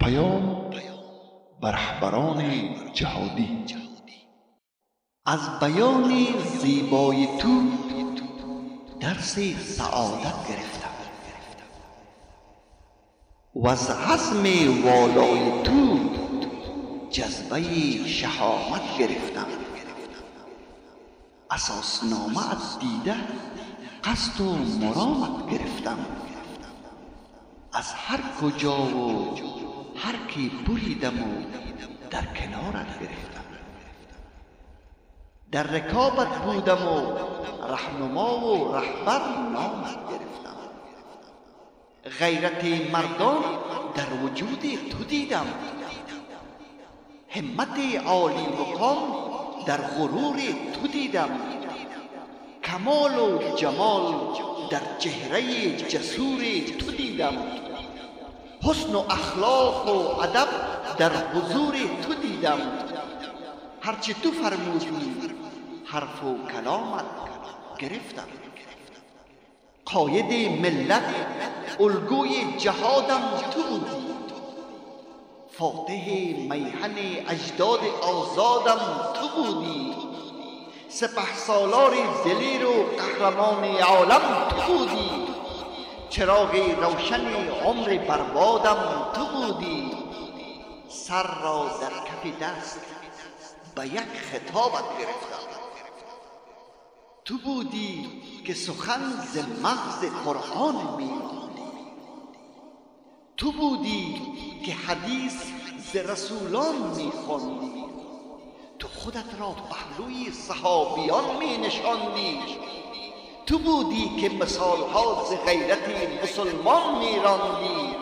پیام بر رهبران جهادی. از بیان زیبای تو درس سعادت گرفتم و از حزم والای تو جذبه شهامت گرفتم. اساسنامه از دیده قصد و مرامت گرفتم. از هر کجا و هر کی بریدم و در کنارت گرفتم. در رکابت بودم و رهنما و رهبر نامت گرفتم. غیرت مردان در وجود تو دیدم. همت عالی مقام در غرور تو دیدم. کمال و جمال در چهره جسور تو دیدم. حسن و اخلاق و ادب در حضور تو دیدم. هرچه تو فرمودی حرف و کلامت گرفتم. قاید ملت الگوی جهادم تو بودی. فاتح میهن اجداد آزادم تو بودی. سپهسالار دلیر و قهرمان عالم تو بودی. چراغ روشن عمر بربادم تو بودی. سر را در کف دست به یک خطابت گرفتم. تو بودی که سخن ز مغز قرآن می‌راندی. تو بودی که حدیث ز رسولان می‌خواندی. تو خودت را پهلوی صحابیان می‌نشاندی. تو بودی که مثال‌ها ز غیرت مسلمان می‌راندی.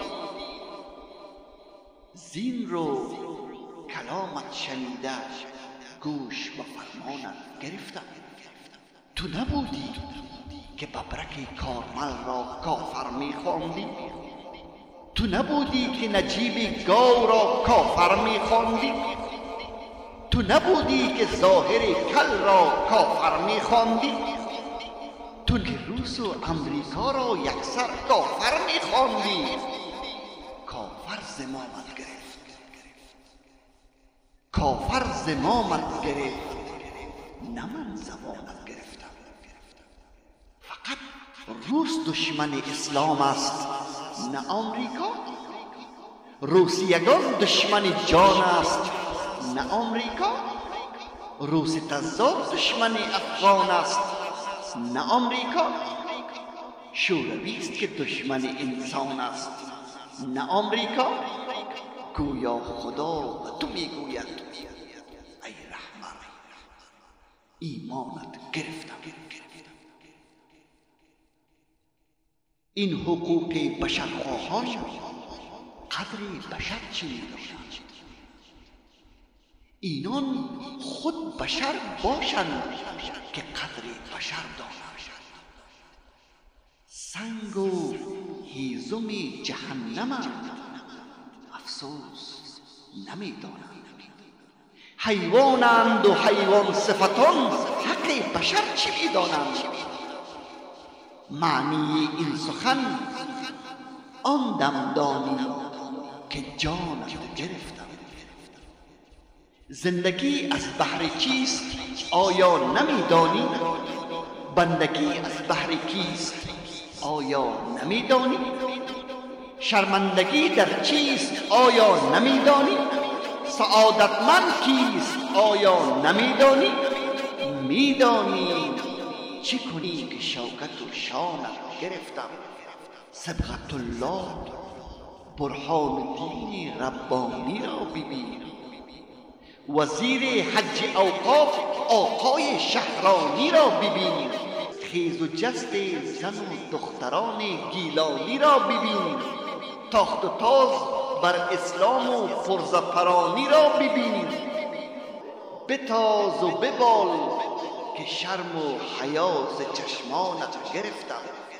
زین رو کلامت شنیده گوش به فرمانت گرفتم. تو نبودی که ببرک کارمل را کافر می‌خواندی. تو نبودی که نجیب گاو را کافر می‌خواندی. تو نبودی که ظاهر کل را کافر می‌خواندی. تو که روس و امریکا را یکسر کافر می‌خواندی. کافر زمامت گرفت. کافر زمامت گرفت، نه من زمانت گرفتم. فقط روس دشمن اسلام است، نه آمریکا. روسیگان دشمن جان است، نه آمریکا. روس تزار دشمن افغان است، نه آمریکا. شوروی است که دشمن انسان است، نه آمریکا. گویا خدا به تو میگوید ای رهبر ایمانت گرفتم. این حقوق بشرخواهان قدر بشر چی می‌دانند؟ اینان خود بشر باشند که قدر بشر دانند. سنگ و هیزم جهنمند، افسوس نمی‌دانند. حیوانند و حیوان صفتان حق بشر چی می‌دانند؟ معنی این سخن آن دم دانی که جانت گرفتم. زندگی از بهر چیست آیا نمی‌دانی؟ بندگی از بهر کیست آیا نمی‌دانی؟ شرمندگی در چیست آیا نمی‌دانی؟ سعادتمند کیست آیا نمی‌دانی؟ می‌دانی. چه کنی که شوکت و شانت گرفتم؟ صبغت الله برهان دین ربانی را ببین. وزیر حج اوقاف آقای شهرانی را ببین. خیز و جست زن و دختران گیلانی را ببین. تاخت و تاز بر اسلام و پرزپرانی را ببین. بتاز و ببال که شرم و حیا ز چشمانت گرفتم.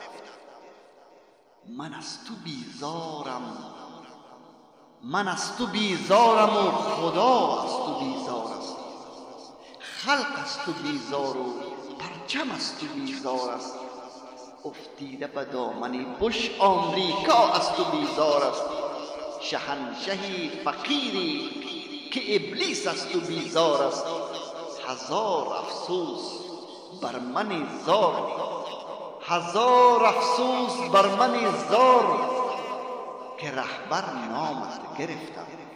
من از تو بیزارم، من از تو بیزارم و خدا از تو بیزار است. خلق از تو بیزار و پرچم از تو بیزار است. افتیده به دامن بش آمریکا از تو بیزار است. شهنشهی فقیری که ابلیس است و بیزار است. هزار افسوس بر من زار، هزار افسوس بر من زار که رهبر نامت گرفتم.